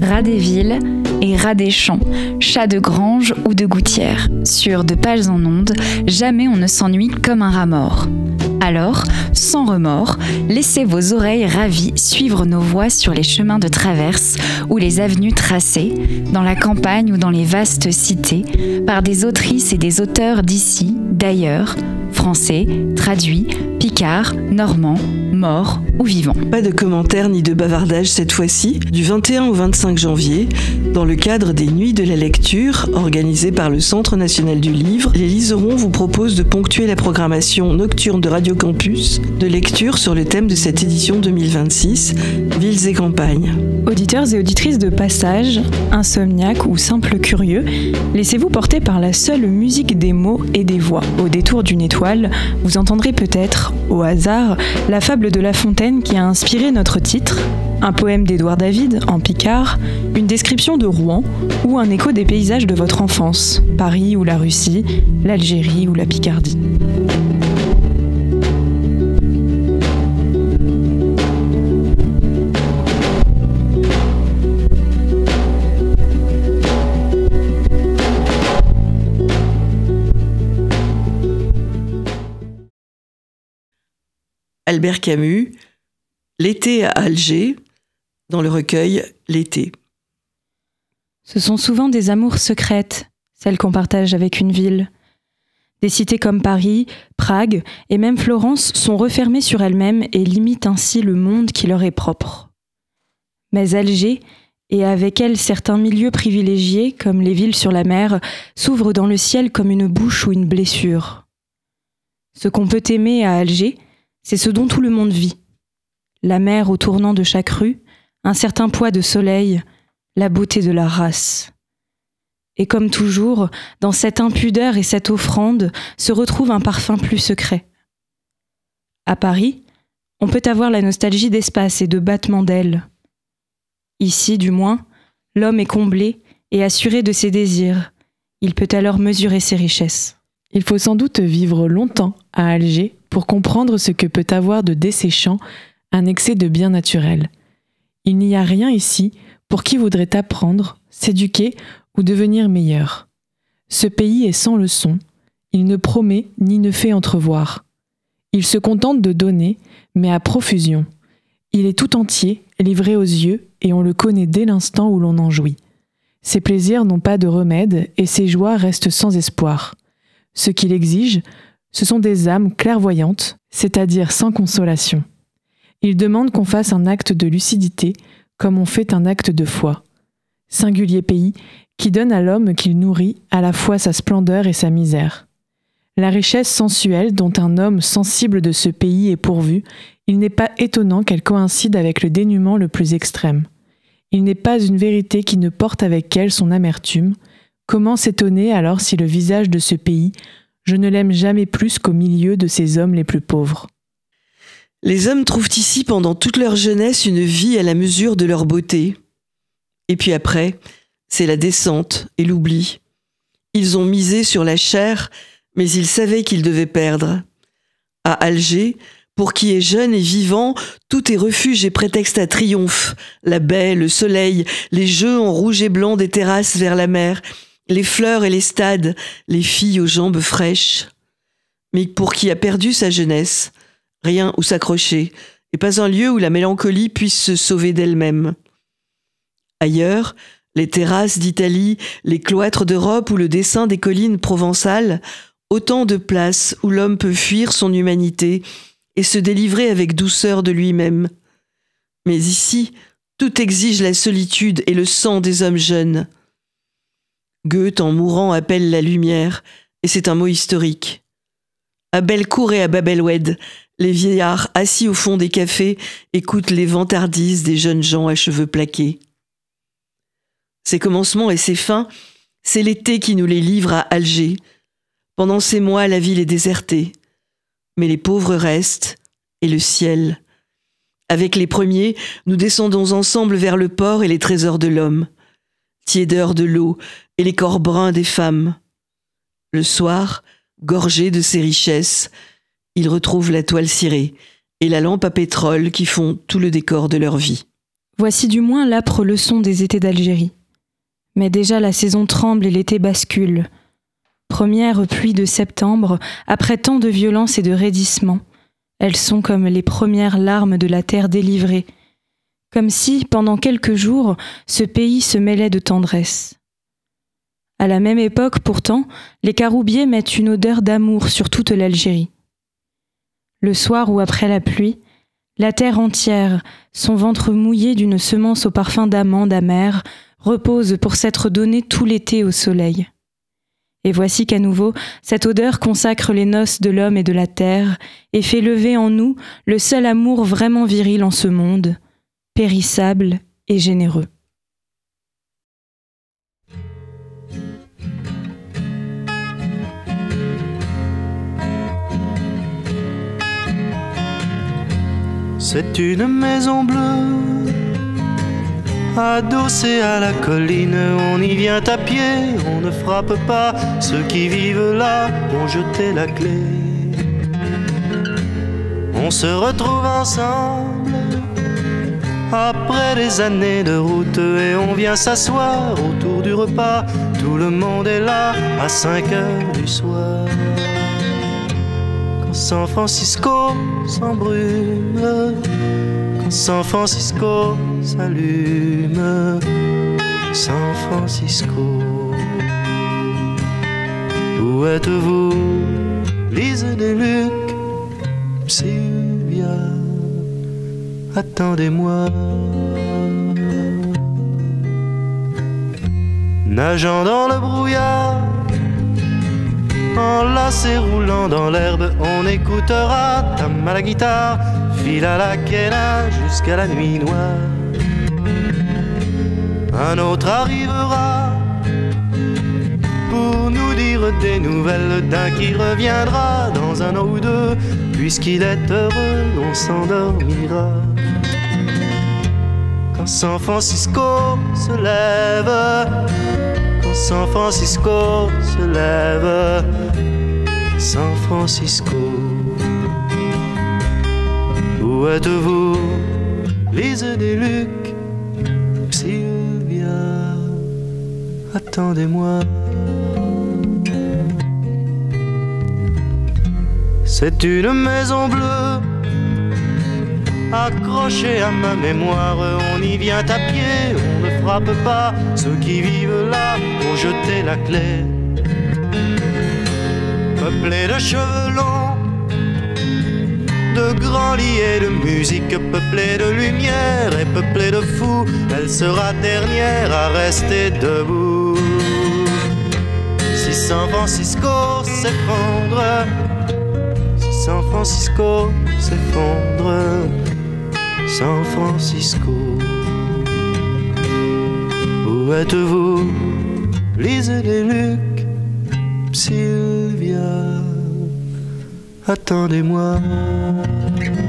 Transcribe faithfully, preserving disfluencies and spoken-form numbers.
rats des villes et rats des champs, chats de grange ou de gouttière. Sur De pages en ondes, jamais on ne s'ennuie comme un rat mort. Alors, sans remords, laissez vos oreilles ravies suivre nos voix sur les chemins de traverse ou les avenues tracées, dans la campagne ou dans les vastes cités, par des autrices et des auteurs d'ici, d'ailleurs, français, traduits, picards, normands, morts ou vivants. Pas de commentaires ni de bavardage cette fois-ci. Du vingt et un au vingt-cinq janvier, dans le cadre des Nuits de la lecture, organisées par le Centre national du livre, les liserons vous proposent de ponctuer la programmation nocturne de Radio Campus de lecture sur le thème de cette édition deux mille vingt-six, Villes et campagnes. Auditeurs et auditrices de passage, insomniaques ou simples curieux, laissez-vous porter par la seule musique des mots et des voix. Au détour d'une étoile, vous entendrez peut-être, au hasard, la fable de La Fontaine qui a inspiré notre titre, un poème d'Édouard David en picard, une description de Rouen ou un écho des paysages de votre enfance, Paris ou la Russie, l'Algérie ou la Picardie. Albert Camus, L'été à Alger, dans le recueil L'été. Ce sont souvent des amours secrètes, celles qu'on partage avec une ville. Des cités comme Paris, Prague et même Florence sont refermées sur elles-mêmes et limitent ainsi le monde qui leur est propre. Mais Alger, et avec elle certains milieux privilégiés, comme les villes sur la mer, s'ouvrent dans le ciel comme une bouche ou une blessure. Ce qu'on peut aimer à Alger, c'est ce dont tout le monde vit. La mer au tournant de chaque rue, un certain poids de soleil, la beauté de la race. Et comme toujours, dans cette impudeur et cette offrande se retrouve un parfum plus secret. À Paris, on peut avoir la nostalgie d'espace et de battements d'ailes. Ici, du moins, l'homme est comblé et assuré de ses désirs. Il peut alors mesurer ses richesses. Il faut sans doute vivre longtemps à Alger pour comprendre ce que peut avoir de desséchant un excès de bien naturel. Il n'y a rien ici pour qui voudrait apprendre, s'éduquer ou devenir meilleur. Ce pays est sans leçon, il ne promet ni ne fait entrevoir. Il se contente de donner, mais à profusion. Il est tout entier, livré aux yeux, et on le connaît dès l'instant où l'on en jouit. Ses plaisirs n'ont pas de remède, et ses joies restent sans espoir. Ce qu'il exige, ce sont des âmes clairvoyantes, c'est-à-dire sans consolation. Il demande qu'on fasse un acte de lucidité, comme on fait un acte de foi. Singulier pays, qui donne à l'homme qu'il nourrit à la fois sa splendeur et sa misère. La richesse sensuelle dont un homme sensible de ce pays est pourvu, il n'est pas étonnant qu'elle coïncide avec le dénuement le plus extrême. Il n'est pas une vérité qui ne porte avec elle son amertume. Comment s'étonner alors si le visage de ce pays, je ne l'aime jamais plus qu'au milieu de ces hommes les plus pauvres. Les hommes trouvent ici pendant toute leur jeunesse une vie à la mesure de leur beauté. Et puis après, c'est la descente et l'oubli. Ils ont misé sur la chair, mais ils savaient qu'ils devaient perdre. À Alger, pour qui est jeune et vivant, tout est refuge et prétexte à triomphe. La baie, le soleil, les jeux en rouge et blanc des terrasses vers la mer, les fleurs et les stades, les filles aux jambes fraîches. Mais pour qui a perdu sa jeunesse, rien où s'accrocher, et pas un lieu où la mélancolie puisse se sauver d'elle-même. Ailleurs, les terrasses d'Italie, les cloîtres d'Europe ou le dessin des collines provençales, autant de places où l'homme peut fuir son humanité et se délivrer avec douceur de lui-même. Mais ici, tout exige la solitude et le sang des hommes jeunes. Goethe, en mourant, appelle la lumière, et c'est un mot historique. À Bellecour et à Bab el-Oued, les vieillards assis au fond des cafés écoutent les vantardises des jeunes gens à cheveux plaqués. Ses commencements et ses fins, c'est l'été qui nous les livre à Alger. Pendant ces mois, la ville est désertée. Mais les pauvres restent, et le ciel. Avec les premiers, nous descendons ensemble vers le port et les trésors de l'homme. Tiédeur de l'eau et les corps bruns des femmes. Le soir, gorgé de ses richesses, ils retrouvent la toile cirée et la lampe à pétrole qui font tout le décor de leur vie. Voici du moins l'âpre leçon des étés d'Algérie. Mais déjà la saison tremble et l'été bascule. Première pluie de septembre, après tant de violence et de raidissement, elles sont comme les premières larmes de la terre délivrée, comme si, pendant quelques jours, ce pays se mêlait de tendresse. À la même époque, pourtant, les caroubiers mettent une odeur d'amour sur toute l'Algérie. Le soir ou après la pluie, la terre entière, son ventre mouillé d'une semence au parfum d'amande amère, repose pour s'être donnée tout l'été au soleil. Et voici qu'à nouveau, cette odeur consacre les noces de l'homme et de la terre et fait lever en nous le seul amour vraiment viril en ce monde, périssable et généreux. C'est une maison bleue, adossée à la colline. On y vient à pied, on ne frappe pas. Ceux qui vivent là ont jeté la clé. On se retrouve ensemble après des années de route et on vient s'asseoir autour du repas. Tout le monde est là à cinq heures du soir. Quand San Francisco s'embrume, quand San Francisco s'allume, San Francisco, où êtes-vous, Lise des Luc, Sylvia, attendez-moi. Nageant dans le brouillard, enlacé roulant dans l'herbe, on écoutera Tam à la guitare, file à la quena jusqu'à la nuit noire. Un autre arrivera pour nous dire des nouvelles d'un qui reviendra dans un an ou deux. Puisqu'il est heureux, on s'endormira. Quand San Francisco se lève, quand San Francisco se lève, San Francisco, où êtes-vous, Lise des Luc, Sylvia, attendez-moi. C'est une maison bleue, accrochée à ma mémoire. On y vient à pied, on ne frappe pas. Ceux qui vivent là ont jeté la clé. Peuplée de cheveux longs, de grands lits et de musique, peuplée de lumière et peuplée de fous, elle sera dernière à rester debout. Si San Francisco s'effondre, San Francisco s'effondre, San Francisco, où êtes-vous, Lise des Luc, Sylvia, attendez-moi.